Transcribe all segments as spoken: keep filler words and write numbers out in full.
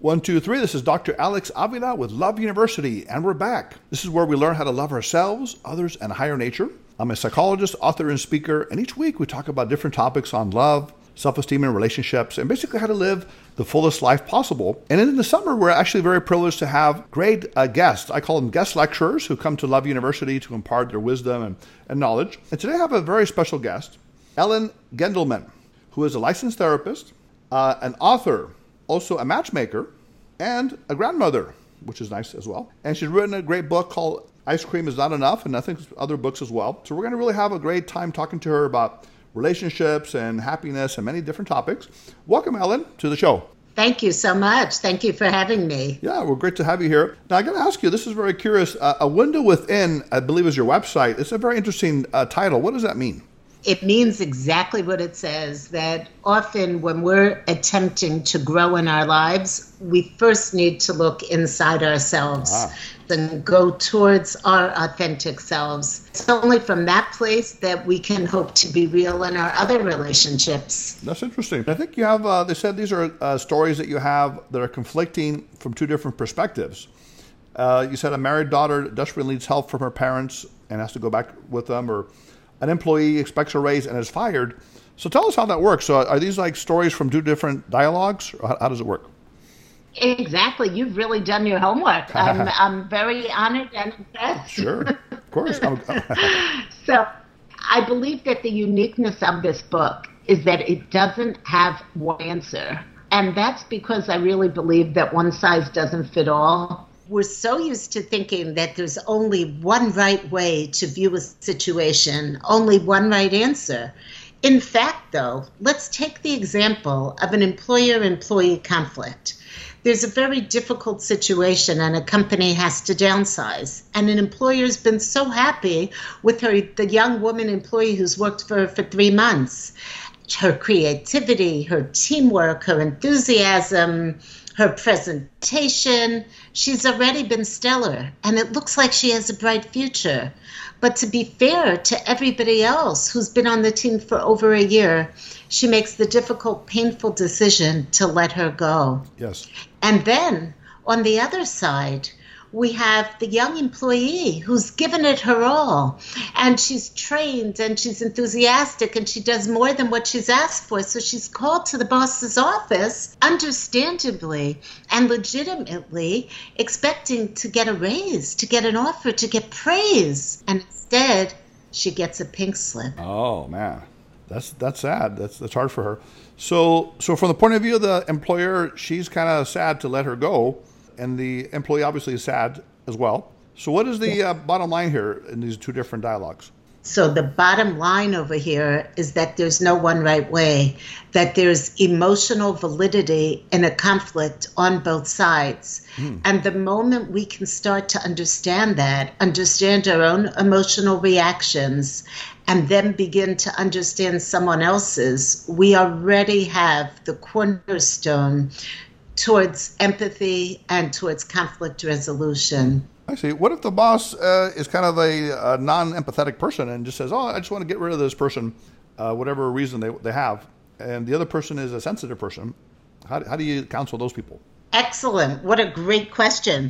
One, two, three. This is Doctor Alex Avila with Love University, and we're back. This is where we learn how to love ourselves, others, and higher nature. I'm a psychologist, author, and speaker, and each week we talk about different topics on love, self-esteem, and relationships, and basically how to live the fullest life possible. And in the summer, we're actually very privileged to have great uh, guests. I call them guest lecturers who come to Love University to impart their wisdom and, and knowledge. And today I have a very special guest, Ellen Gendelman, who is a licensed therapist, uh, an author, also a matchmaker, and a grandmother, which is nice as well. And she's written a great book called Ice Cream is Not Enough, and I think other books as well. So we're going to really have a great time talking to her about relationships and happiness and many different topics. Welcome, Ellen, to the show. Thank you so much. Thank you for having me. Yeah, well, great to have you here. Now, I got to ask you, this is very curious. Uh, A Window Within, I believe, is your website. It's a very interesting uh, title. What does that mean? It means exactly what it says, that often when we're attempting to grow in our lives, we first need to look inside ourselves ah. and go towards our authentic selves. It's only from that place that we can hope to be real in our other relationships. That's interesting. I think you have, uh, they said these are uh, stories that you have that are conflicting from two different perspectives. Uh, you said a married daughter desperately needs help from her parents and has to go back with them, or an employee expects a raise and is fired. So tell us how that works. So are these like stories from two different dialogues? Or how, how does it work? Exactly. You've really done your homework. I'm, I'm very honored and impressed. Sure. Of course. So I believe that the uniqueness of this book is that it doesn't have one answer. And that's because I really believe that one size doesn't fit all. We're so used to thinking that there's only one right way to view a situation, only one right answer. In fact, though, let's take the example of an employer-employee conflict. There's a very difficult situation and a company has to downsize. And an employer's been so happy with her, the young woman employee who's worked for her for three months. Her creativity, her teamwork, her enthusiasm, her presentation, she's already been stellar, and it looks like she has a bright future. But to be fair to everybody else who's been on the team for over a year, she makes the difficult, painful decision to let her go. Yes. And then, on the other side, we have the young employee who's given it her all, and she's trained and she's enthusiastic and she does more than what she's asked for. So she's called to the boss's office, understandably and legitimately expecting to get a raise, to get an offer, to get praise. And instead, she gets a pink slip. Oh, man. That's that's sad. That's that's hard for her. So so from the point of view of the employer, she's kind of sad to let her go. And the employee obviously is sad as well. So what is the uh, bottom line here in these two different dialogues? So the bottom line over here is that there's no one right way, that there's emotional validity in a conflict on both sides. Hmm. And the moment we can start to understand that, understand our own emotional reactions, and then begin to understand someone else's, we already have the cornerstone towards empathy and towards conflict resolution. I see. What if the boss uh, is kind of a, a non-empathetic person and just says, oh, I just want to get rid of this person, uh, whatever reason they, they have, and the other person is a sensitive person? How, how do you counsel those people? Excellent. What a great question.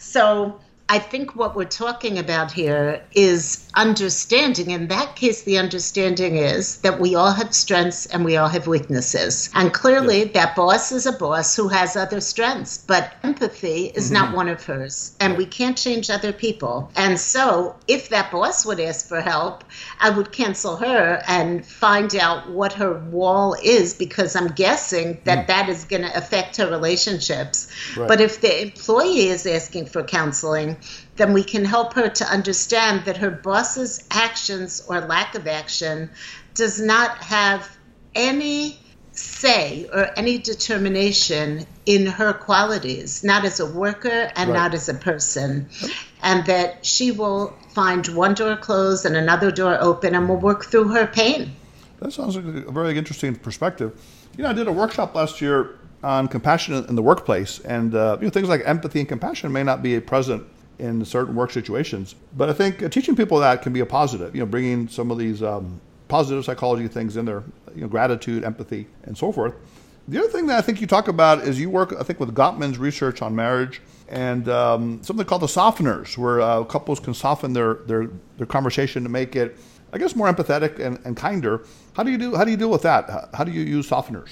So I think what we're talking about here is understanding. In that case, the understanding is that we all have strengths and we all have weaknesses. And clearly, yes, that boss is a boss who has other strengths, but empathy is mm-hmm. not one of hers. And we can't change other people. And so if that boss would ask for help, I would cancel her and find out what her wall is, because I'm guessing that mm. that is going to affect her relationships. Right. But if the employee is asking for counseling, then we can help her to understand that her boss's actions or lack of action does not have any say or any determination in her qualities, not as a worker and right. not as a person, and that she will find one door closed and another door open and will work through her pain. That sounds like a very interesting perspective. You know, I did a workshop last year on compassion in the workplace, and uh, you know, things like empathy and compassion may not be present in certain work situations. But I think uh, teaching people that can be a positive, you know, bringing some of these um, positive psychology things in there, you know, gratitude, empathy, and so forth. The other thing that I think you talk about is you work, I think, with Gottman's research on marriage and um, something called the softeners, where uh, couples can soften their, their, their conversation to make it, I guess, more empathetic and, and kinder. How do you do? How do you deal with that? How, how do you use softeners?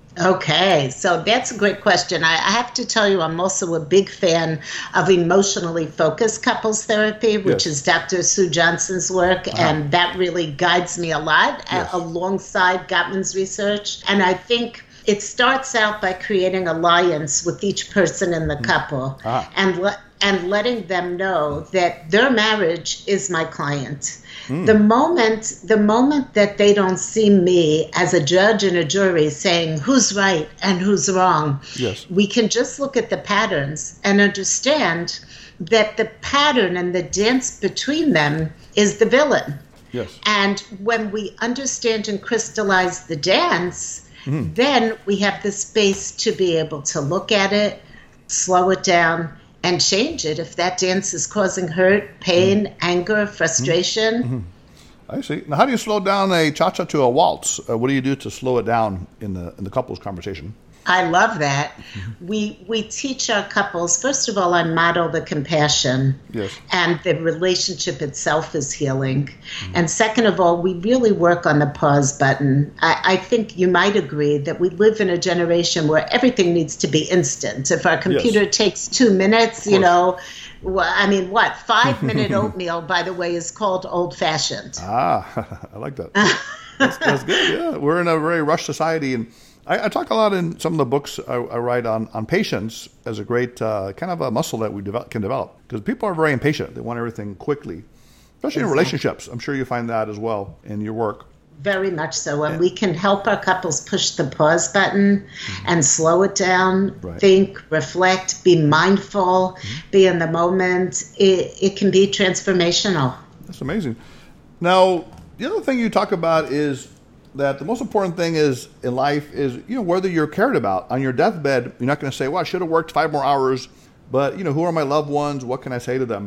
Okay, so that's a great question. I, I have to tell you, I'm also a big fan of emotionally focused couples therapy, which Yes. is Doctor Sue Johnson's work, Uh-huh. and that really guides me a lot Yes. a- alongside Gottman's research. And I think it starts out by creating alliance with each person in the couple Ah. and le- and letting them know that their marriage is my client. The moment the moment that they don't see me as a judge and a jury saying who's right and who's wrong, Yes. we can just look at the patterns and understand that the pattern and the dance between them is the villain. Yes. And when we understand and crystallize the dance, Mm-hmm. then we have the space to be able to look at it, slow it down, and change it if that dance is causing hurt, pain, Mm-hmm. anger, frustration. I see. Now, how do you slow down a cha-cha to a waltz? Uh, what do you do to slow it down in the in the couples conversation? I love that. We we teach our couples, first of all, I model the compassion. Yes. And the relationship itself is healing. And second of all, we really work on the pause button. I, I think you might agree that we live in a generation where everything needs to be instant. If our computer takes two minutes, you course. know, well, I mean, what? Five minute oatmeal, by the way, is called old fashioned. Ah, I like that. That's, that's good. Yeah, we're in a very rushed society, and I, I talk a lot in some of the books I, I write on, on patience as a great uh, kind of a muscle that we develop, can develop, because people are very impatient. They want everything quickly, especially in relationships. I'm sure you find that as well in your work. Very much so. And we can help our couples push the pause button and slow it down, Right. think, reflect, be mindful, be in the moment. It, it can be transformational. That's amazing. Now, the other thing you talk about is that the most important thing is in life is, you know, whether you're cared about. On your deathbed, you're not going to say, well, I should have worked five more hours, but, you know, who are my loved ones? What can I say to them?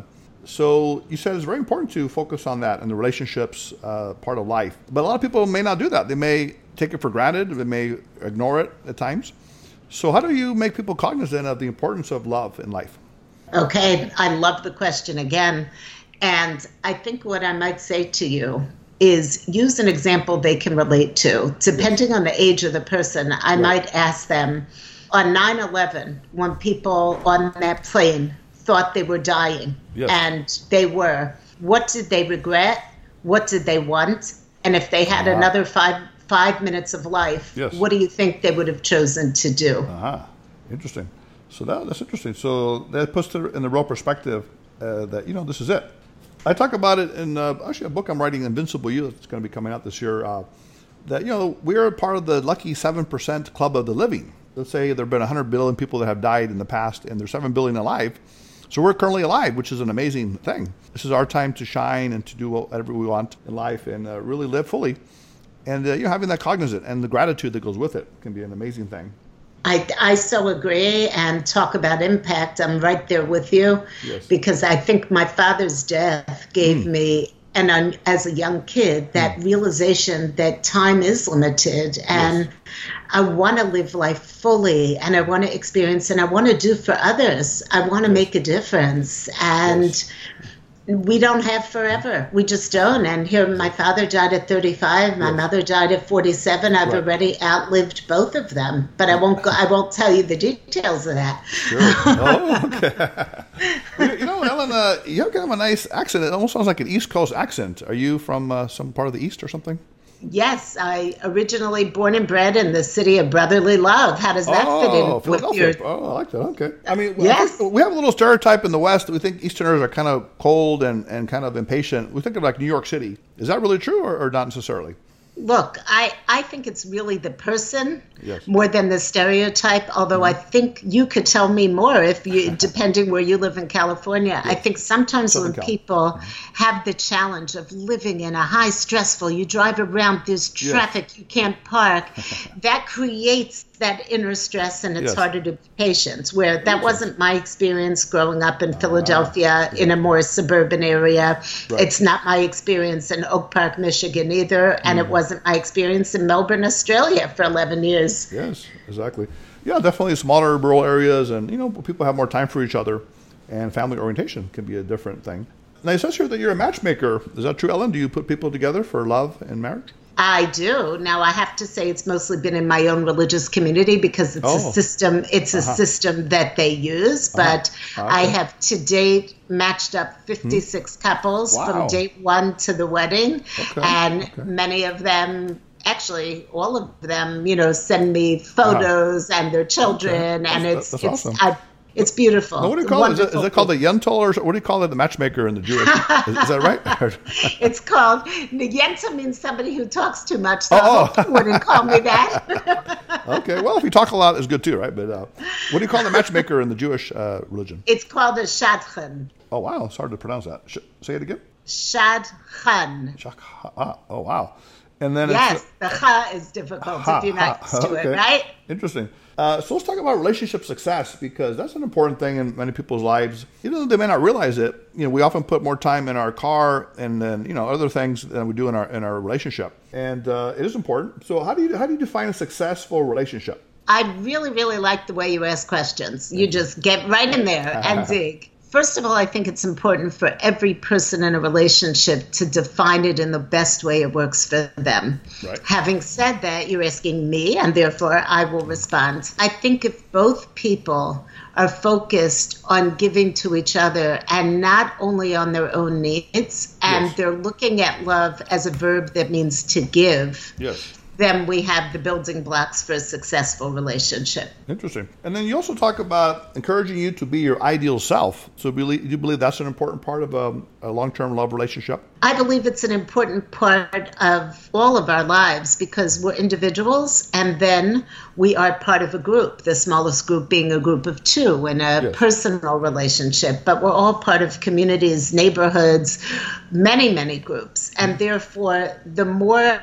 So you said it's very important to focus on that and the relationships uh, part of life. But a lot of people may not do that. They may take it for granted. They may ignore it at times. So how do you make people cognizant of the importance of love in life? Okay, I love the question again. And I think what I might say to you is use an example they can relate to. Depending on the age of the person, I Right. might ask them, on nine eleven, when people on that plane thought they were dying, Yes. and they were, what did they regret? What did they want? And if they had Ah. another five five minutes of life, Yes. what do you think they would have chosen to do? Aha, interesting. So that, that's interesting. So that puts it in the real perspective uh, that, you know, this is it. I talk about it in uh, actually a book I'm writing, Invincible You, that's going to be coming out this year, uh, that, you know, we're part of the lucky seven percent club of the living. Let's say there have been one hundred billion people that have died in the past, and there's seven billion alive. So we're currently alive, which is an amazing thing. This is our time to shine and to do whatever we want in life and uh, really live fully. And, uh, you know, having that cognizant and the gratitude that goes with it can be an amazing thing. I, I so agree, and talk about impact. I'm right there with you. Yes. Because I think my father's death gave Mm. me, and um, as a young kid, that Mm. realization that time is limited, and I want to live life fully, and I want to experience, and I want to do for others. I want to make a difference, and Yes. we don't have forever. We just don't. And here, my father died at thirty-five. My Yes. mother died at forty-seven. I've Right. already outlived both of them, but I won't. Go, I won't tell you the details of that. Sure. Oh, okay. you, you know, Ellen, uh, you have kind of a nice accent. It almost sounds like an East Coast accent. Are you from uh, some part of the East or something? Yes, I originally born and bred in the city of brotherly love. How does that fit in Oh, with Philadelphia. your? Oh, I like that. Okay. I mean, well, Yes. I think we have a little stereotype in the West. We think Easterners are kind of cold and, and kind of impatient. We think of like New York City. Is that really true or, or not necessarily? Look, I, I think it's really the person Yes. more than the stereotype, although I think you could tell me more if you, depending where you live in California. I think sometimes Southern when Cal. people have the challenge of living in a high stressful, you drive around, there's Yes. traffic, you can't park, that creates that inner stress, and it's Yes. harder to be patient, where that wasn't my experience growing up in Philadelphia in a more suburban area. Right. It's not my experience in Oak Park, Michigan either, and it wasn't my experience in Melbourne, Australia for eleven years. Yes, exactly. Yeah, definitely smaller rural areas, and you know, people have more time for each other, and family orientation can be a different thing. Now, it says here that you're a matchmaker. Is that true, Ellen? Do you put people together for love and marriage? I do. Now, I have to say it's mostly been in my own religious community because it's Oh. a system. It's a Uh-huh. system that they use. But Okay. I have to date matched up fifty-six couples Wow. from date one to the wedding, Okay. and Okay. many of them. Actually, all of them, you know, send me photos and their children, Okay. and That's- it's that's it's awesome. I, it's beautiful. Now, what do you call it? Is, it? is Wonderful. it called the Yentl, or what do you call it? The matchmaker in the Jewish? Is, is that right? It's called Yenta means somebody who talks too much. So Oh, I oh. hope you wouldn't call me that. Okay. Well, if you talk a lot, it's good too, right? But uh, what do you call the matchmaker in the Jewish uh, religion? It's called a shadchan. Oh wow, it's hard to pronounce that. Sh- say it again. Shadchan. Shak- ah, oh wow. And then Yes, it's, the cha is difficult Ha, if you're not ha, used to okay. it, right? Interesting. Uh, so let's talk about relationship success, because that's an important thing in many people's lives. Even though they may not realize it, you know, we often put more time in our car and then, you know, other things than we do in our in our relationship, and uh, it is important. So how do you how do you define a successful relationship? I really, really like the way you ask questions. You just get right in there and dig. First of all, I think it's important for every person in a relationship to define it in the best way it works for them. Right. Having said that, you're asking me, and therefore I will respond. I think if both people are focused on giving to each other and not only on their own needs, and Yes. they're looking at love as a verb that means to give, Yes. then we have the building blocks for a successful relationship. Interesting. And then you also talk about encouraging you to be your ideal self. So believe, do you believe that's an important part of a, a long-term love relationship? I believe it's an important part of all of our lives because we're individuals and then we are part of a group, the smallest group being a group of two in a Yes. personal relationship. But we're all part of communities, neighborhoods, many, many groups. And therefore, the more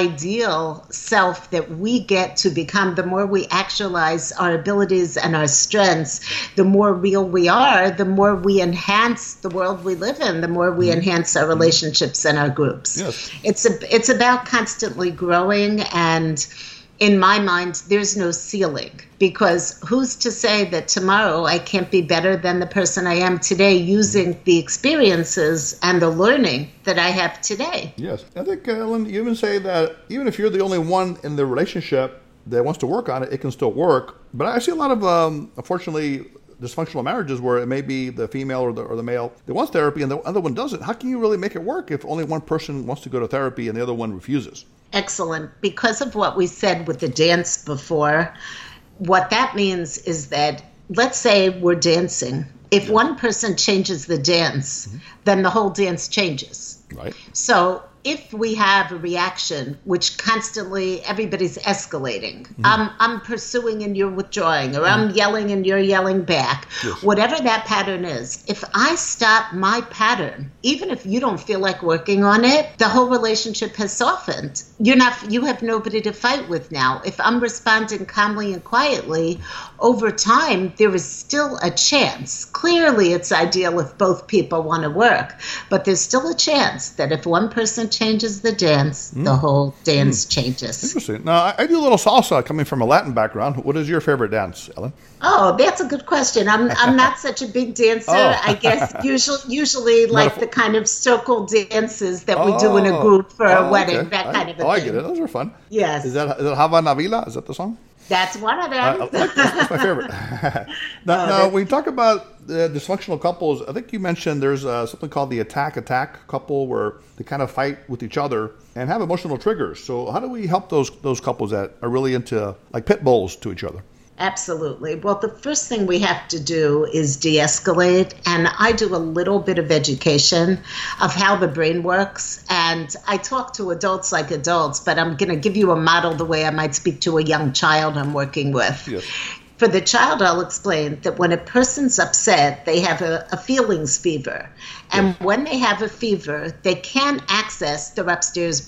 ideal self that we get to become, the more we actualize our abilities and our strengths, the more real we are, the more we enhance the world we live in, the more we enhance our relationships and our groups. Yes. It's a, it's about constantly growing, and in my mind, there's no ceiling, because who's to say that tomorrow I can't be better than the person I am today using the experiences and the learning that I have today? Yes. I think, uh, Ellen, you even say that even if you're the only one in the relationship that wants to work on it, it can still work. But I see a lot of, um, unfortunately, dysfunctional marriages where it may be the female or the, or the male that wants therapy and the other one doesn't. How can you really make it work if only one person wants to go to therapy and the other one refuses? Excellent. Because of what we said with the dance before, what that means is that, let's say we're dancing. If one person changes the dance, mm-hmm. then the whole dance changes. Right. So if we have a reaction which constantly everybody's escalating, mm-hmm. um, I'm pursuing and you're withdrawing, or mm-hmm. I'm yelling and you're yelling back, yes. whatever that pattern is, if I stop my pattern, even if you don't feel like working on it, the whole relationship has softened. You're not, you have nobody to fight with now. If I'm responding calmly and quietly, over time, there is still a chance. Clearly, it's ideal if both people want to work, but there's still a chance that if one person changes the dance, mm. the whole dance mm. changes. Interesting. Now, I, I do a little salsa coming from a Latin background. What is your favorite dance, Ellen? Oh, that's a good question. I'm I'm not such a big dancer. Oh. I guess usually usually like f- the kind of circle dances that we oh. do in a group for oh, a wedding, okay. that I, kind of a oh, thing. I get it. Those are fun. Yes. Is that is that Havana Vila? Is that the song? That's one of them. I, I like that. That's my favorite. now, oh, now when you talk about uh, dysfunctional couples, I think you mentioned there's uh, something called the attack-attack couple where they kind of fight with each other and have emotional triggers. So how do we help those those couples that are really into like pit bulls to each other? Absolutely. Well, the first thing we have to do is de-escalate. And I do a little bit of education of how the brain works. And I talk to adults like adults, but I'm going to give you a model the way I might speak to a young child I'm working with. Yes. For the child, I'll explain that when a person's upset, they have a, a feelings fever. And yes. when they have a fever, they can't access their upstairs brain.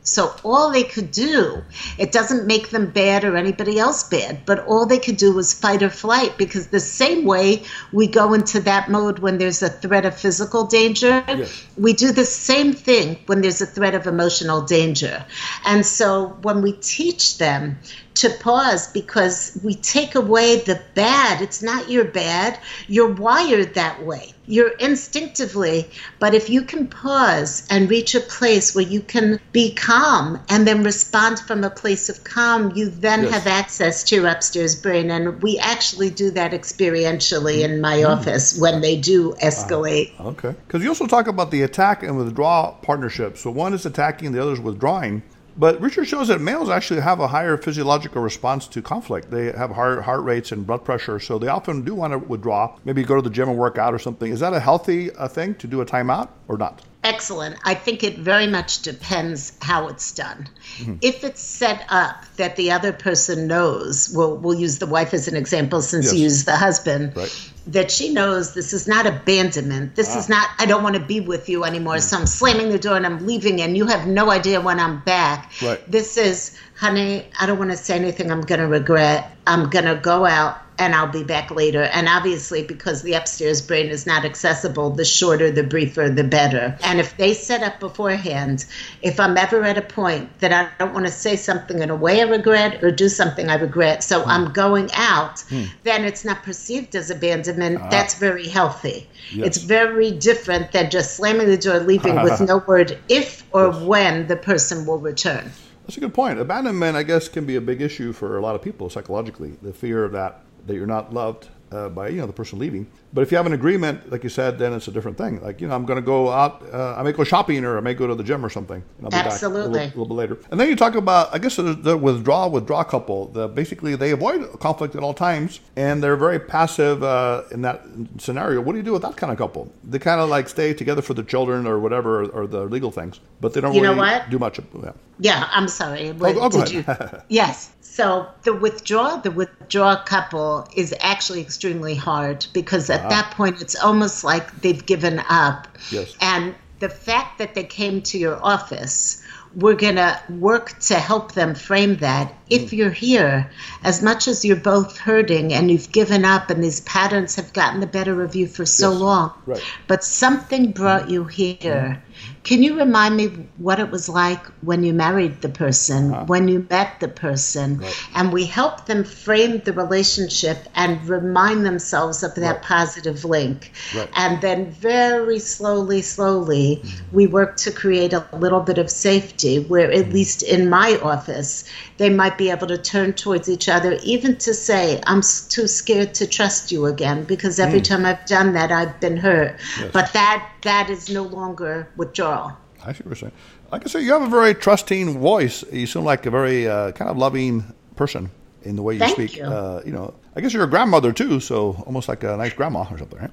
So all they could do, it doesn't make them bad or anybody else bad, but all they could do was fight or flight, because the same way we go into that mode when there's a threat of physical danger, yes. we do the same thing when there's a threat of emotional danger. And so when we teach them to pause, because we take away the bad, it's not your bad, you're wired that way. You're instinctively, but if you can pause and reach a place where you can be calm and then respond from a place of calm, you then yes. have access to your upstairs brain. And we actually do that experientially in my mm. office when they do escalate. Uh, okay. Because you also talk about the attack and withdraw partnership. So one is attacking, the other is withdrawing. But research shows that males actually have a higher physiological response to conflict. They have higher heart rates and blood pressure, so they often do want to withdraw, maybe go to the gym and work out or something. Is that a healthy uh, thing to do a timeout or not? Excellent. I think it very much depends how it's done. Mm-hmm. If it's set up that the other person knows, we'll, we'll use the wife as an example since yes. you used the husband, right. that she knows this is not abandonment. This ah. is not, I don't want to be with you anymore, mm-hmm. so I'm slamming the door and I'm leaving and you have no idea when I'm back. Right. This is, honey, I don't want to say anything I'm going to regret. I'm going to go out and I'll be back later. And obviously, because the upstairs brain is not accessible, the shorter, the briefer, the better. And if they set up beforehand, if I'm ever at a point that I don't want to say something in a way I regret or do something I regret, so mm. I'm going out, mm. then it's not perceived as abandonment. Ah. That's very healthy. Yes. It's very different than just slamming the door, leaving with no word if or yes. when the person will return. That's a good point. Abandonment, I guess, can be a big issue for a lot of people psychologically. The fear of that, that you're not loved uh, by, you know, the person leaving. But if you have an agreement, like you said, then it's a different thing. Like, you know, I'm going to go out, uh, I may go shopping or I may go to the gym or something. And I'll be Absolutely. back a little, a little bit later. And then you talk about, I guess, the, the withdraw, withdraw couple. The, basically, they avoid conflict at all times and they're very passive uh, in that scenario. What do you do with that kind of couple? They kind of like stay together for the children or whatever, or, or the legal things, but they don't you really know what? do much. Yeah, yeah I'm sorry. What, oh, oh, go did ahead. you? Yes. So the withdraw, the withdraw couple is actually extremely hard because at uh-huh. that point it's almost like they've given up. Yes. And the fact that they came to your office, we're going to work to help them frame that. If mm. you're here, as much as you're both hurting and you've given up and these patterns have gotten the better of you for so yes. long, right. but something brought you here. Can you remind me what it was like when you married the person, uh-huh. when you met the person, right. and we help them frame the relationship and remind themselves of that right. positive link. Right. And then very slowly, slowly, mm-hmm. we work to create a little bit of safety where, at mm-hmm. least in my office, they might be able to turn towards each other, even to say, I'm too scared to trust you again, because every mm. time I've done that, I've been hurt. Yes. But that that is no longer withdrawal. I see what you're saying. Like I say, you have a very trusting voice. You seem like a very uh, kind of loving person in the way you Thank speak. You. Uh, you know, I guess you're a grandmother too, so almost like a nice grandma or something,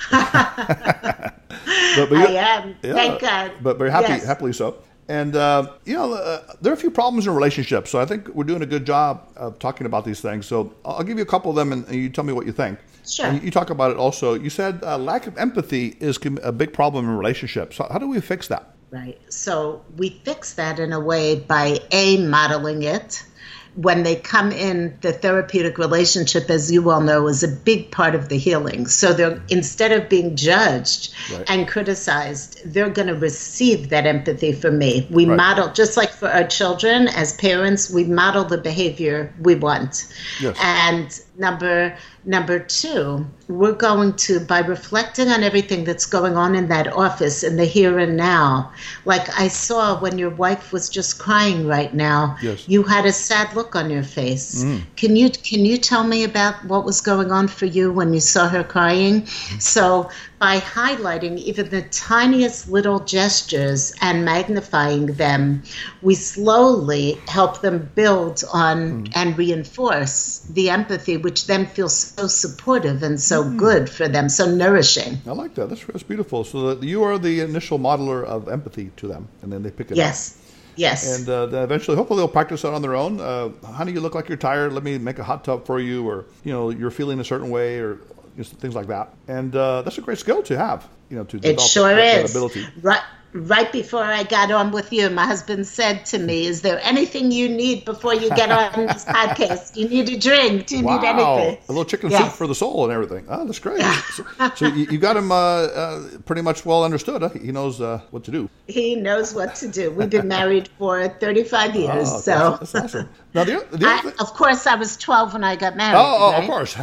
right? but, but I am. Yeah, Thank God. But very happy, yes. happily so. And, uh, you know, uh, there are a few problems in relationships, so I think we're doing a good job of talking about these things. So I'll give you a couple of them, and, and you tell me what you think. Sure. And you talk about it also. You said uh, lack of empathy is a big problem in relationships. So how do we fix that? Right. So we fix that in a way by, A, modeling it. When they come in, the therapeutic relationship, as you well know, is a big part of the healing. So they're, instead of being judged right. and criticized, they're going to receive that empathy from me. We right. model, just like for our children, as parents, we model the behavior we want. Yes. And number number two, we're going to, by reflecting on everything that's going on in that office in the here and now, like I saw when your wife was just crying right now, yes. you had a sad look on your face. Mm. Can you can you tell me about what was going on for you when you saw her crying? So by highlighting even the tiniest little gestures and magnifying them, we slowly help them build on mm. and reinforce the empathy, which then feels so supportive and so mm. good for them, so nourishing. I like that. That's, that's beautiful. So that you are the initial modeler of empathy to them, and then they pick it yes. up. Yes. And uh, then eventually, hopefully, they'll practice that on their own. Uh, honey, you look like you're tired. Let me make a hot tub for you, or you know, you're feeling a certain way, or just things like that. And uh, that's a great skill to have. you know, to It develop sure that, that is. ability. Right, right before I got on with you, my husband said to me, "Is there anything you need before you get on this podcast? Do you need a drink? Do you Wow, need anything?" a little chicken Yes. soup for the soul and everything. Oh, that's great. so so you, you got him uh, uh, pretty much well understood. Huh? He knows uh, what to do. He knows what to do. We've been married for thirty-five years, Oh, so. that's, that's awesome. Now, the, the I, other thing, of course, I was twelve when I got married. oh, oh right? of course.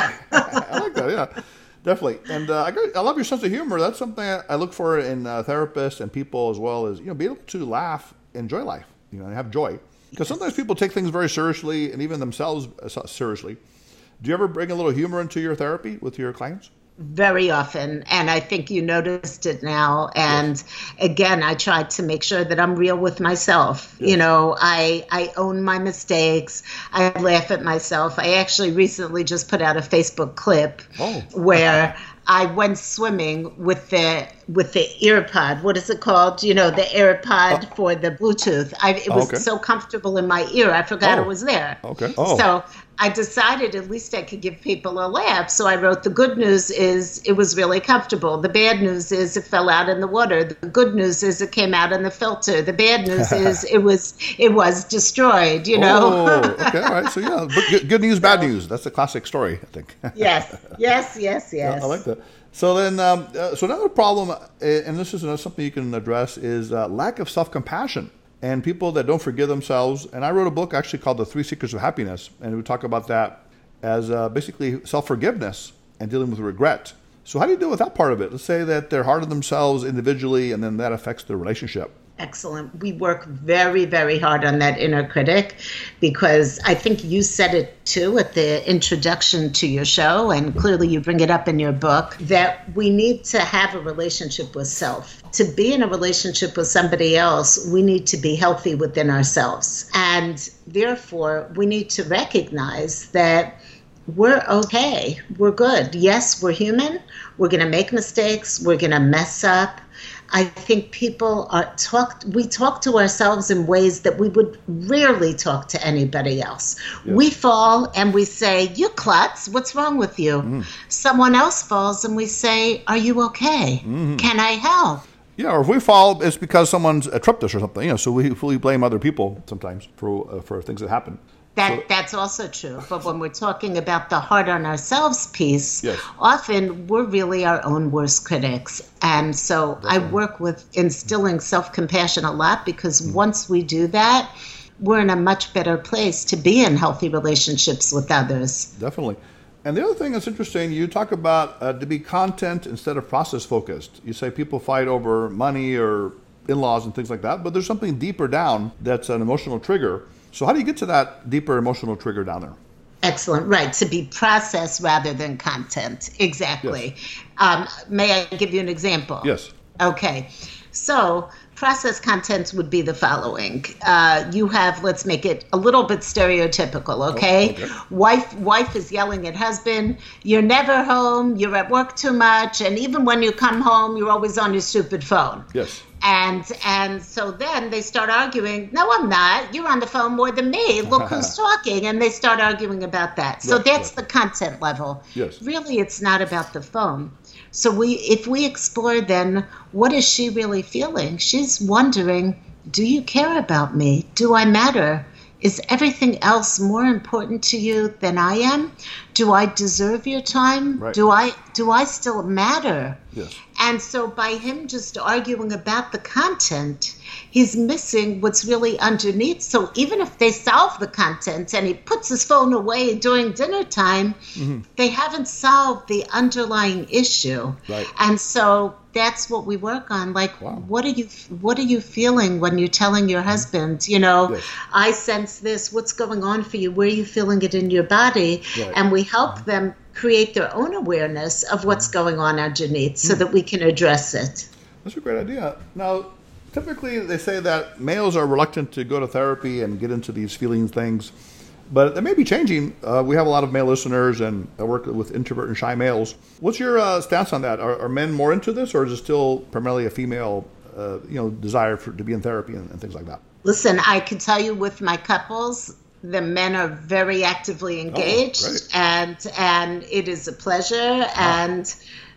I like that, yeah. Definitely. And uh, I, got, I love your sense of humor. That's something I, I look for in uh, therapists and people as well as, you know, be able to laugh, enjoy life, you know, and have joy. Because sometimes people take things very seriously and even themselves uh, seriously. Do you ever bring a little humor into your therapy with your clients? Very often, and I think you noticed it now. And yes. again, I try to make sure that I'm real with myself. Yes. You know, I I own my mistakes. I laugh at myself. I actually recently just put out a Facebook clip oh. where I went swimming with the with the earpod. What is it called? You know, the AirPod oh. for the Bluetooth. I, it was okay. so comfortable in my ear, I forgot oh. it was there. Okay. Oh. So I decided at least I could give people a laugh. So I wrote, the good news is it was really comfortable. The bad news is it fell out in the water. The good news is it came out in the filter. The bad news is it was it was destroyed, you know. Oh, okay, all right. So yeah, good, good news, bad news. That's a classic story, I think. yes, yes, yes, yes. Yeah, I like that. So then, um, uh, so another problem, uh, and this is another, something you can address, is uh, lack of self-compassion. And people that don't forgive themselves. And I wrote a book actually called The Three Secrets of Happiness. And we talk about that as uh, basically self-forgiveness and dealing with regret. So how do you deal with that part of it? Let's say that they're hard on themselves individually and then that affects their relationship. Excellent. We work very, very hard on that inner critic because I think you said it too at the introduction to your show, and clearly you bring it up in your book, that we need to have a relationship with self. To be in a relationship with somebody else, we need to be healthy within ourselves. And therefore, we need to recognize that we're okay. We're good. Yes, we're human. We're going to make mistakes. We're going to mess up. I think people are talk. We talk to ourselves in ways that we would rarely talk to anybody else. Yes. We fall and we say, "You klutz, what's wrong with you?" Mm. Someone else falls and we say, "Are you okay? Mm-hmm. Can I help?" Yeah, or if we fall, it's because someone's uh, tripped us or something. You know, so we we blame other people sometimes for uh, for things that happen. That so, that's also true. But when we're talking about the hard on ourselves piece, yes. often we're really our own worst critics. And so Definitely. I work with instilling self-compassion a lot because mm. once we do that, we're in a much better place to be in healthy relationships with others. Definitely. And the other thing that's interesting, you talk about uh, to be content instead of process focused. You say people fight over money or in-laws and things like that, but there's something deeper down that's an emotional trigger. So how do you get to that deeper emotional trigger down there? Excellent. Right. To be process rather than content. Exactly. Yes. Um, may I give you an example? Yes. Okay. So process contents would be the following. Uh, you have, let's make it a little bit stereotypical, okay? Oh, okay? Wife wife is yelling at husband, "You're never home, you're at work too much, and even when you come home, you're always on your stupid phone." Yes. And and so then they start arguing, "No, I'm not. You're on the phone more than me. Look who's talking." And they start arguing about that. So right, that's right. the content level. Yes. Really, it's not about the phone. So we, if we explore then, what is she really feeling? She's wondering, do you care about me? Do I matter? Is everything else more important to you than I am? Do I deserve your time? Right. Do I do I still matter? Yes. And so by him just arguing about the content, he's missing what's really underneath. So even if they solve the content and he puts his phone away during dinner time, mm-hmm. they haven't solved the underlying issue. Right. And so that's what we work on. Like, wow. what are you what are you feeling when you're telling your husband, you know, yes. I sense this, what's going on for you? Where are you feeling it in your body? Right. And we help them create their own awareness of what's going on underneath so that we can address it. That's a great idea. Now, typically they say that males are reluctant to go to therapy and get into these feeling things, but they may be changing. Uh, we have a lot of male listeners, and I work with introvert and shy males. What's your uh, stance on that? Are, are men more into this, or is it still primarily a female uh, you know, desire for to be in therapy and, and things like that? Listen, I can tell you with my couples, the men are very actively engaged, oh, and and it is a pleasure. Wow. And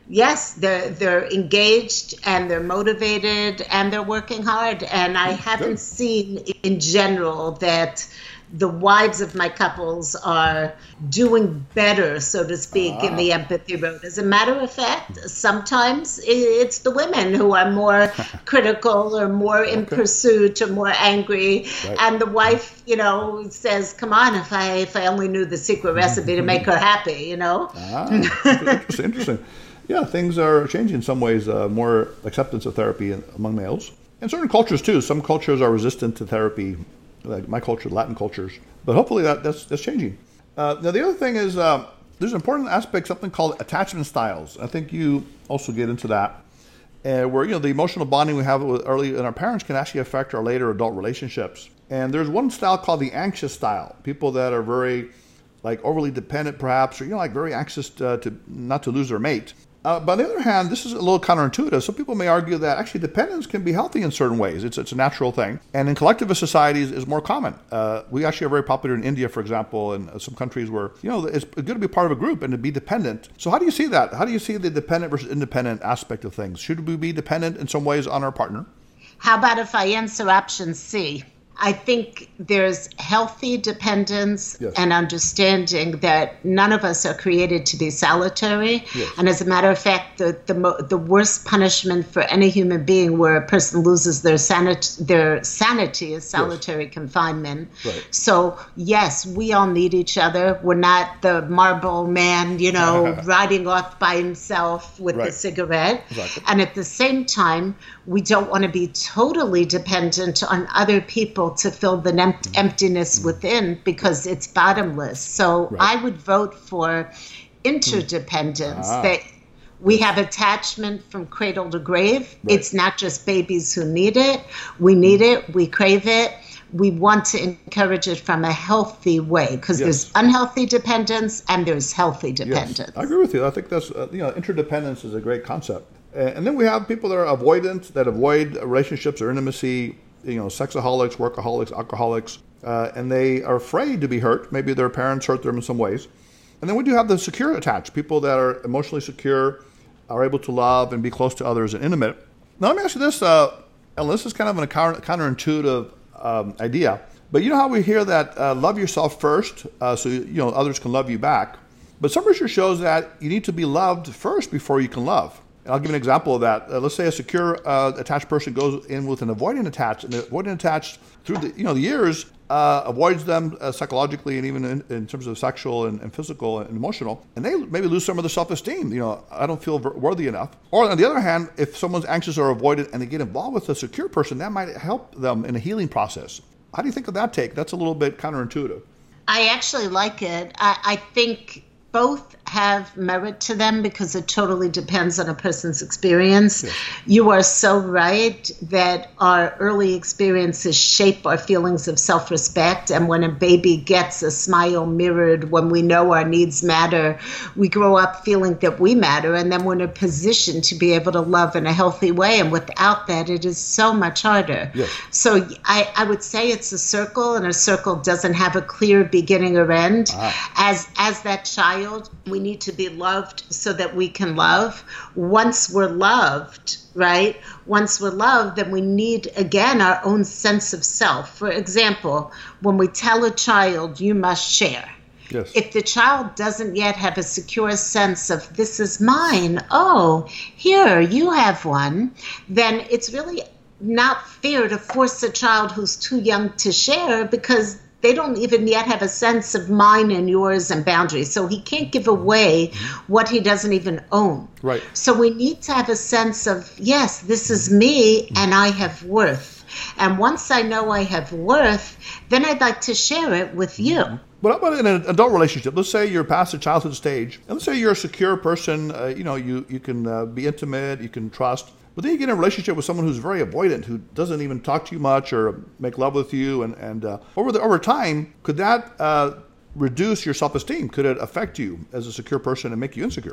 yes, they're they're engaged and they're motivated and they're working hard. And I haven't Good. seen in general that the wives of my couples are doing better, so to speak, Ah. in the empathy road. As a matter of fact, sometimes it's the women who are more critical or more in Okay. pursuit or more angry. Right. And the wife, you know, says, come on, if I if I only knew the secret recipe to make her happy, you know? Ah, interesting, interesting. Yeah, things are changing in some ways, uh, more acceptance of therapy in, among males. In certain cultures, too. Some cultures are resistant to therapy, like my culture, Latin cultures. But hopefully that, that's, that's changing. Uh, now, the other thing is uh, there's an important aspect, something called attachment styles. I think you also get into that, uh, where, you know, the emotional bonding we have with early in our parents can actually affect our later adult relationships. And there's one style called the anxious style. People that are very, like, overly dependent, perhaps, or, you know, like very anxious to, to not to lose their mate. Uh, but on the other hand, this is a little counterintuitive. Some people may argue that actually dependence can be healthy in certain ways. It's it's a natural thing. And in collectivist societies is more common. Uh, we actually are very popular in India, for example, and some countries where, you know, it's good to be part of a group and to be dependent. So how do you see that? How do you see the dependent versus independent aspect of things? Should we be dependent in some ways on our partner? How about if I answer option C? I think there's healthy dependence Yes. and understanding that none of us are created to be solitary. Yes. And as a matter of fact, the the, mo- the worst punishment for any human being where a person loses their sanity, their sanity is solitary confinement. Right. So yes, we all need each other. We're not the Marlboro man, you know, riding off by himself with Right. the cigarette. Exactly. And at the same time, we don't want to be totally dependent on other people to fill the em- emptiness within, because it's bottomless. So Right. I would vote for interdependence, Ah. that we have attachment from cradle to grave. Right. It's not just babies who need it. We need it. We crave it. We want to encourage it from a healthy way, because Yes. there's unhealthy dependence and there's healthy dependence. Yes, I agree with you. I think that's, uh, you know, interdependence is a great concept. Uh, and then we have people that are avoidant, that avoid relationships or intimacy, you know, sexaholics, workaholics, alcoholics, uh, and they are afraid to be hurt. Maybe their parents hurt them in some ways. And then we do have the secure attached, people that are emotionally secure, are able to love and be close to others and intimate. Now, let me ask you this, uh, Ellen, this is kind of a counter, counterintuitive um, idea, but you know how we hear that uh, love yourself first, uh, so you know others can love you back. But some research shows that you need to be loved first before you can love. And I'll give you an example of that. Uh, let's say a secure uh, attached person goes in with an avoidant attached, and the avoidant attached through the you know the years uh, avoids them uh, psychologically and even in, in terms of sexual and, and physical and emotional, and they maybe lose some of their self-esteem. You know, I don't feel worthy enough. Or on the other hand, if someone's anxious or avoidant and they get involved with a secure person, that might help them in a healing process. How do you think of that take? That's a little bit counterintuitive. I actually like it. I, I think both have merit to them because it totally depends on a person's experience. Yes. You are so right that our early experiences shape our feelings of self-respect. And when a baby gets a smile mirrored, when we know our needs matter, we grow up feeling that we matter. And then we're in a position to be able to love in a healthy way. And without that, it is so much harder. Yes. So I, I would say it's a circle, and a circle doesn't have a clear beginning or end. Ah. As as that child, we need to be loved so that we can love. Once we're loved, right? Once we're loved, then we need, again, our own sense of self. For example, when we tell a child, you must share. Yes. If the child doesn't yet have a secure sense of this is mine, oh, here, you have one, then it's really not fair to force a child who's too young to share, because they don't even yet have a sense of mine and yours and boundaries. So he can't give away what he doesn't even own. Right. So we need to have a sense of, yes, this is me and I have worth. And once I know I have worth, then I'd like to share it with you. But how about in an adult relationship? Let's say you're past the childhood stage, and let's say you're a secure person. Uh, you know, you you can uh, be intimate, you can trust. But then you get in a relationship with someone who's very avoidant, who doesn't even talk to you much or make love with you, and and uh, over the over time, could that uh, reduce your self-esteem? Could it affect you as a secure person and make you insecure?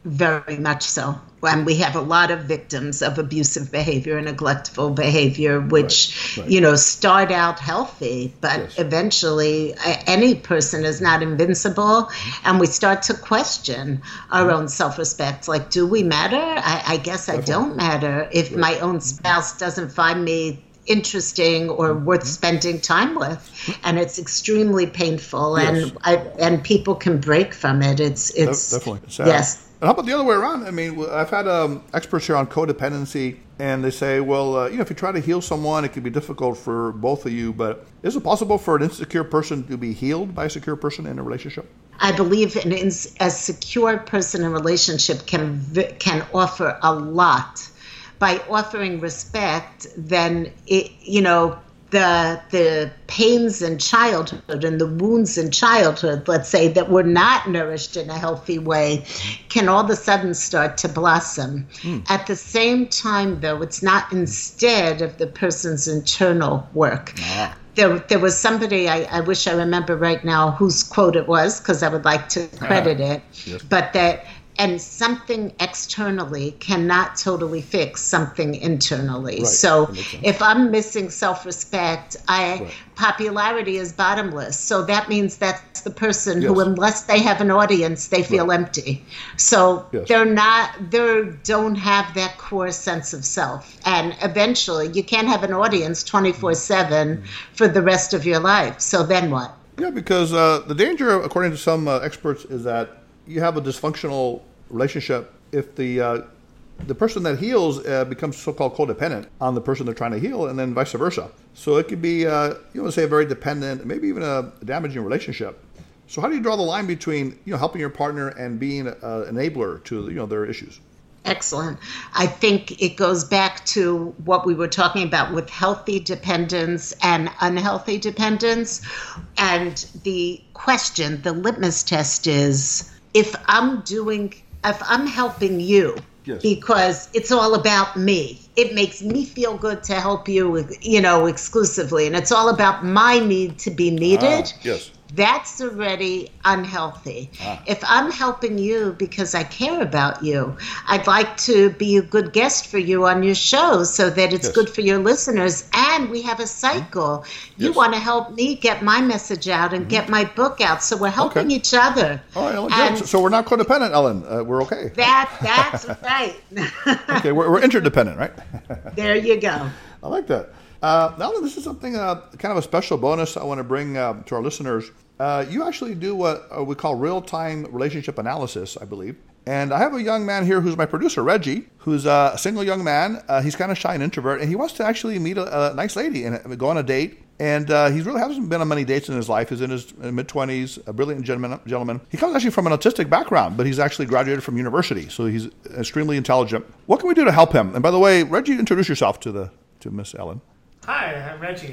very much so. And we have a lot of victims of abusive behavior and neglectful behavior, which, right, right. you know, start out healthy, but yes. eventually uh, any person is not invincible. Mm-hmm. And we start to question our mm-hmm. own self-respect. Like, do we matter? I, I guess Definitely. I don't matter if right. my own spouse doesn't find me interesting or worth spending time with, and it's extremely painful. Yes. And I, and people can break from it. It's it's definitely it's sad. Yes. And how about the other way around? I mean, I've had um, experts here on codependency, and they say, well, uh, you know, if you try to heal someone, it can be difficult for both of you. But is it possible for an insecure person to be healed by a secure person in a relationship? I believe an ins- a secure person in a relationship can can offer a lot. By offering respect, then it, you know, the the pains in childhood and the wounds in childhood, let's say, that were not nourished in a healthy way, can all of a sudden start to blossom. Mm. At the same time, though, it's not instead of the person's internal work. Ah. There, there was somebody, I, I wish I remember right now whose quote it was, because I would like to credit it, yes. but that And something externally cannot totally fix something internally. Right. So if I'm missing self-respect, I right. popularity is bottomless. So that means that's the person yes. who, unless they have an audience, they feel right. empty. So yes. they're not, they don't have that core sense of self. And eventually you can't have an audience twenty-four seven for the rest of your life. So then what? Yeah, because uh, the danger, according to some uh, experts, is that you have a dysfunctional relationship if the uh, the person that heals uh, becomes so-called codependent on the person they're trying to heal, and then vice versa. So it could be, uh, you know, say a very dependent, maybe even a damaging relationship. So how do you draw the line between, you know, helping your partner and being an enabler to, you know, their issues? Excellent. I think it goes back to what we were talking about with healthy dependence and unhealthy dependence. And the question, the litmus test is, if I'm doing, if I'm helping you, yes. because it's all about me, it makes me feel good to help you, you know, exclusively, and it's all about my need to be needed. Ah, yes. That's already unhealthy. Ah. If I'm helping you because I care about you, I'd like to be a good guest for you on your show so that it's yes. good for your listeners. And we have a cycle. Mm-hmm. You yes. want to help me get my message out and mm-hmm. get my book out. So we're helping okay. each other. All right, Ellen, and so we're not codependent, Ellen. Uh, we're okay. That, that's right. Okay, we're, we're interdependent, right? There you go. I like that. Uh, now, this is something, uh, kind of a special bonus I want to bring uh, to our listeners. Uh, you actually do what uh, we call real-time relationship analysis, I believe. And I have a young man here who's my producer, Reggie, who's a single young man. Uh, he's kind of shy and introvert, and he wants to actually meet a, a nice lady and go on a date. And uh, he really hasn't been on many dates in his life. He's in his mid-twenties, a brilliant gentleman, gentleman. He comes actually from an autistic background, but he's actually graduated from university, so he's extremely intelligent. What can we do to help him? And by the way, Reggie, introduce yourself to the to Miss Ellen. Hi, I'm Reggie.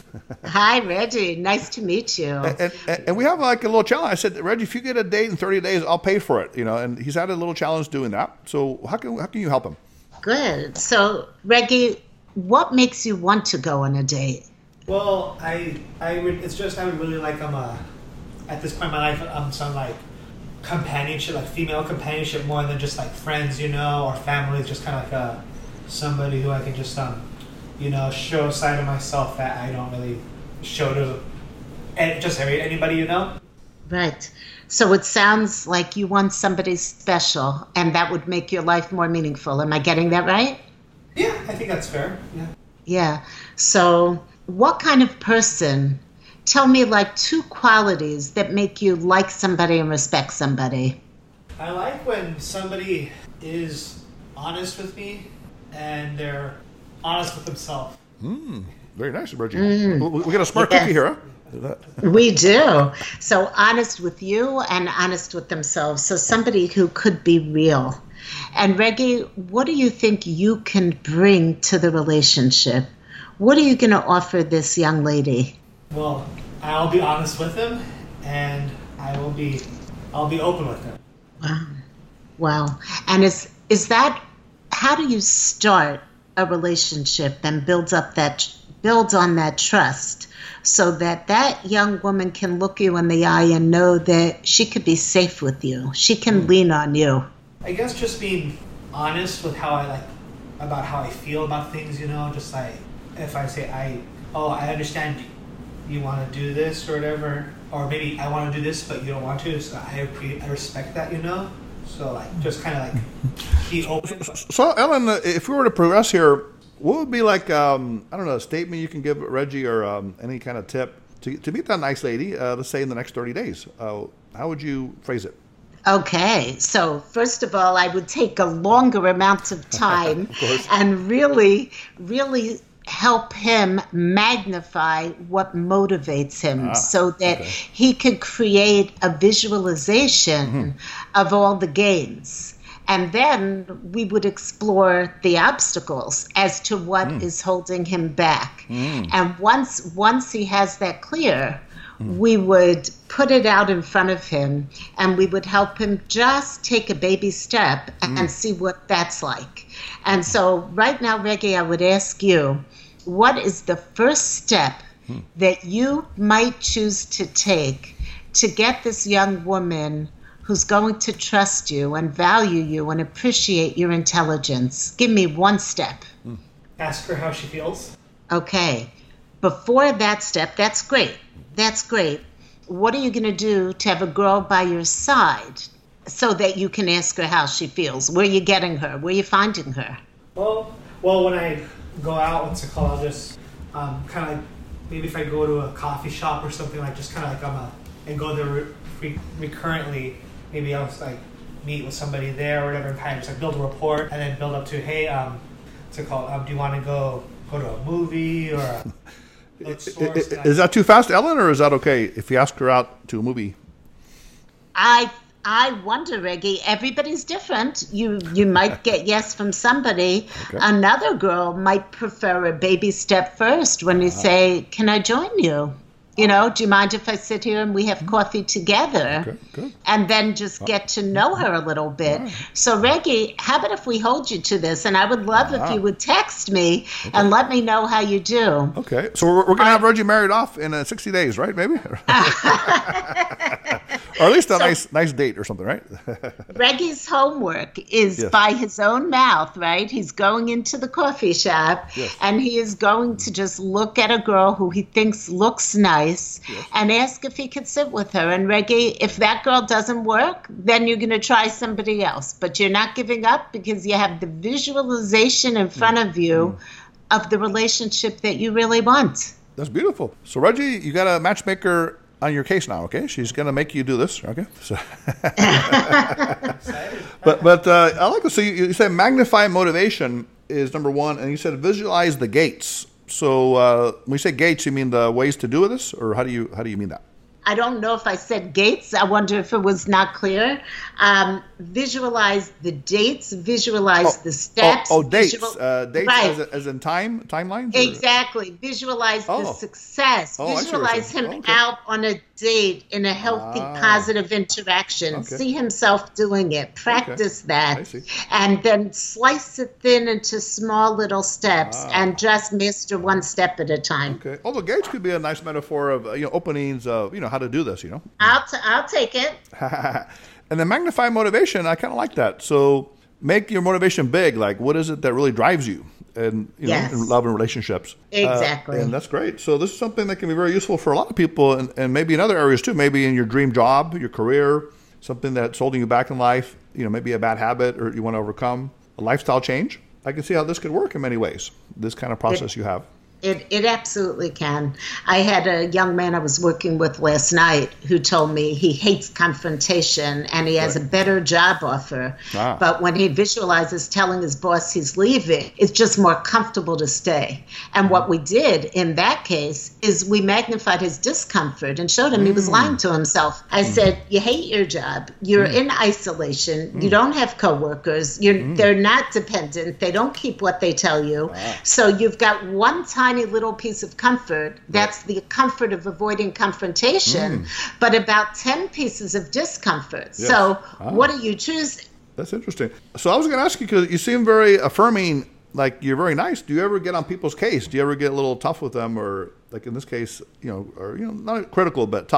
Hi, Reggie. Nice to meet you. And, and, and we have like a little challenge. I said, Reggie, if you get a date in thirty days, I'll pay for it. You know, and he's had a little challenge doing that. So how can how can you help him? Good. So, Reggie, what makes you want to go on a date? Well, I I would. It's just I would really like I'm a at this point in my life I'm some like companionship, like female companionship more than just like friends, you know, or family. Just kind of like a somebody who I can just um. you know, show a side of myself that I don't really show to and just anybody, you know? Right. So it sounds like you want somebody special, and that would make your life more meaningful. Am I getting that right? Yeah, I think that's fair. Yeah. Yeah. So what kind of person, tell me like two qualities that make you like somebody and respect somebody. I like when somebody is honest with me and they're honest with himself. Mm, very nice, Reggie. Mm, we, we got a smart yes. cookie here, huh? We do. So honest with you and honest with themselves. So somebody who could be real. And Reggie, what do you think you can bring to the relationship? What are you going to offer this young lady? Well, I'll be honest with him, and I will be, I'll be open with him. Wow. Wow. And is is that, how do you start a relationship and builds up that builds on that trust so that that young woman can look you in the eye and know that she could be safe with you. She can mm. lean on you. I guess just being honest with how I like about how I feel about things, you know, just like if I say I oh I understand you want to do this or whatever, or maybe I want to do this but you don't want to, so I pre- I respect that, you know. So like just kind of like be open. So Ellen, if we were to progress here, what would be like um, I don't know, a statement you can give Reggie, or um, any kind of tip to to meet that nice lady? Uh, let's say in the next thirty days. Uh, how would you phrase it? Okay, so first of all, I would take a longer amount of time of and really, really help him magnify what motivates him, ah, so that okay. he could create a visualization mm-hmm. of all the gains. And then we would explore the obstacles as to what mm. is holding him back. Mm. And once once he has that clear, mm. we would put it out in front of him, and we would help him just take a baby step and, mm. and see what that's like. And so right now, Reggie, I would ask you, what is the first step mm. that you might choose to take to get this young woman who's going to trust you and value you and appreciate your intelligence? Give me one step. Mm. Ask her how she feels. Okay. Before that step, that's great. That's great. What are you going to do to have a girl by your side so that you can ask her how she feels? Where are you getting her? Where are you finding her? Well, well, when I go out, what's it called? I'll just um, kind of like, maybe if I go to a coffee shop or something, like just kind of like I'm a, and go there re- re- recurrently, maybe I'll just like meet with somebody there or whatever, and kind of just like build a rapport, and then build up to, hey, um, what's it called? Um, do you want to go go to a movie or a bookstore? Is that too fast, Ellen, or is that okay if you ask her out to a movie? I I wonder, Reggie. Everybody's different. You you might get yes from somebody. Okay. Another girl might prefer a baby step first when you uh-huh. say, "Can I join you?" You know, do you mind if I sit here and we have coffee together? Okay, good. And then just get to know her a little bit. Right. So, Reggie, how about if we hold you to this? And I would love uh-huh. if you would text me okay. and let me know how you do. Okay. So we're, we're going to have Reggie married off in uh, sixty days, right? Maybe? Or at least a so, nice nice date or something, right? Reggie's homework is yes. by his own mouth, right? He's going into the coffee shop yes. and he is going to just look at a girl who he thinks looks nice. Yes. And ask if he could sit with her. And Reggie, if that girl doesn't work, then you're going to try somebody else. But you're not giving up because you have the visualization in front mm. of you mm. of the relationship that you really want. That's beautiful. So, Reggie, you got a matchmaker on your case now, okay? She's going to make you do this, okay? So but but uh, I like to see you, you said magnify motivation is number one, and you said visualize the gates. So uh, when you say gates, you mean the ways to do this, or how do you how do you mean that? I don't know if I said gates. I wonder if it was not clear. Um, visualize the dates. Visualize oh, the steps. Oh, oh dates. Visual- uh, dates right. as, as in time timelines. Or? Exactly. Visualize oh. the success. Oh, Visualize him okay. out on a date in a healthy, ah. positive interaction. Okay. See himself doing it. Practice okay. that, and then slice it thin into small little steps, ah. and just master one step at a time. Okay. Although gates could be a nice metaphor of uh, you know openings of you know how to do this. You know. I'll t- I'll take it. And then magnify motivation, I kind of like that. So make your motivation big. Like, what is it that really drives you? And you yes. know, in love and relationships. Exactly. Uh, and that's great. So this is something that can be very useful for a lot of people, and, and maybe in other areas too. Maybe in your dream job, your career, something that's holding you back in life. You know, maybe a bad habit or you want to overcome a lifestyle change. I can see how this could work in many ways. This kind of process it, you have. It it absolutely can. I had a young man I was working with last night who told me he hates confrontation and he has right. a better job offer. Ah. But when he visualizes telling his boss he's leaving, it's just more comfortable to stay. And mm. what we did in that case is we magnified his discomfort and showed him mm. he was lying to himself. I mm. said, you hate your job. You're mm. in isolation. Mm. You don't have coworkers. You're mm. They're not dependent. They don't keep what they tell you. Ah. So you've got one time little piece of comfort. That's right. the comfort of avoiding confrontation, mm. but about ten pieces of discomfort. Yes. So ah. what are you choosing? That's interesting. So I was going to ask you, because you seem very affirming, like you're very nice. Do you ever get on people's case? Do you ever get a little tough with them, or like in this case, you know, or you know, not critical but tough?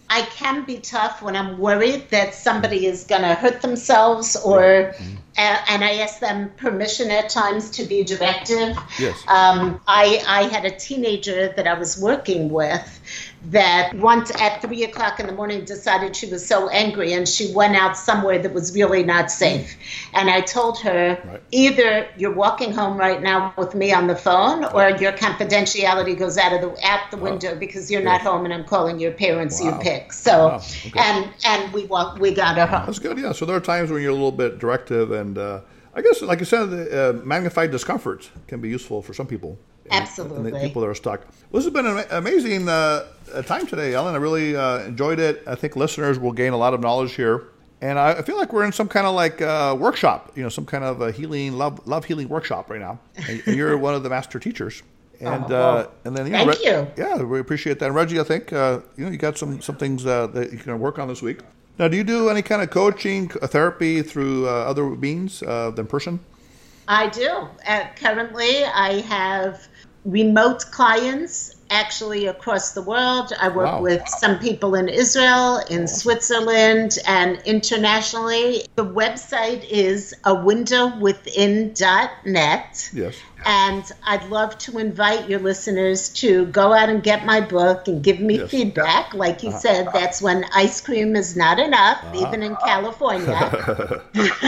I can be tough when I'm worried that somebody is going to hurt themselves, or, right. mm-hmm. uh, and I ask them permission at times to be directive. Yes. Um, I, I had a teenager that I was working with that once at three o'clock in the morning decided she was so angry and she went out somewhere that was really not safe. And I told her, right. either you're walking home right now with me on the phone, or your confidentiality goes out of the out the window wow. because you're yes. not home and I'm calling your parents. Wow. You pick. So, wow. okay. and and we walk, we got her home. That's good. Yeah. So there are times when you're a little bit directive, and uh, I guess, like you said, the uh, magnified discomfort can be useful for some people. Absolutely. And the people that are stuck. Well, this has been an amazing uh, time today, Ellen. I really uh, enjoyed it. I think listeners will gain a lot of knowledge here. And I feel like we're in some kind of like uh, workshop, you know, some kind of a healing, love love healing workshop right now. And you're one of the master teachers. And oh, well, uh, and then, you know, thank Reg- you. Yeah, we appreciate that. And Reggie, I think, uh, you know, you got some, some things uh, that you can work on this week. Now, do you do any kind of coaching, therapy through uh, other means uh, than person? I do. Uh, currently, I have remote clients actually across the world. I work wow. with some people in Israel, in awesome. Switzerland, and internationally. The website is a window within dot net. Yes. And I'd love to invite your listeners to go out and get my book and give me yes. feedback. Like you uh-huh. said, that's when ice cream is not enough, uh-huh. even in California.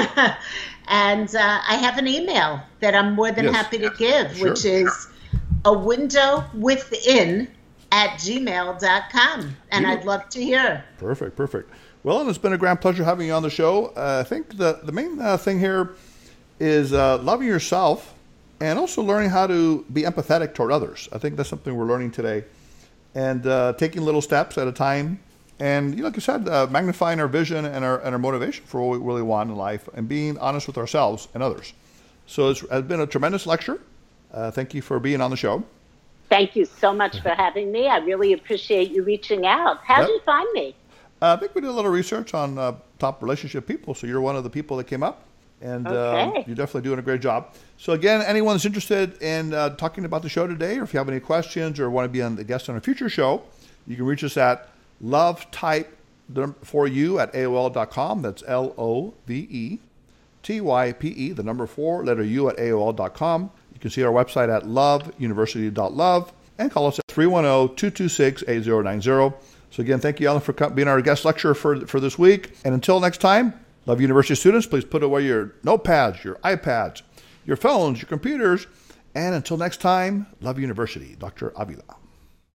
And uh, I have an email that I'm more than yes. happy to give, sure. which is a window within at gmail dot com. And you I'd love to hear. Perfect, perfect. Well, and it's been a grand pleasure having you on the show. Uh, I think the, the main uh, thing here is uh, loving yourself and also learning how to be empathetic toward others. I think that's something we're learning today. And uh, taking little steps at a time. And, you know, like you said, uh, magnifying our vision and our and our motivation for what we really want in life and being honest with ourselves and others. So it's, it's been a tremendous lecture. Uh, thank you for being on the show. Thank you so much for having me. I really appreciate you reaching out. How yep. did you find me? Uh, I think we did a little research on uh, top relationship people. So you're one of the people that came up. And okay. uh, you're definitely doing a great job. So again, anyone that's interested in uh, talking about the show today, or if you have any questions or want to be on the guest on a future show, you can reach us at lovetype for you at A O L dot com. That's L O V E T Y P E, the number four, letter U at A O L dot com. You can see our website at love university dot love and call us at three one zero, two two six, eight zero nine zero. So again, thank you, Ellen, for being our guest lecturer for, for this week. And until next time, Love University students, please put away your notepads, your iPads, your phones, your computers. And until next time, Love University, Doctor Avila.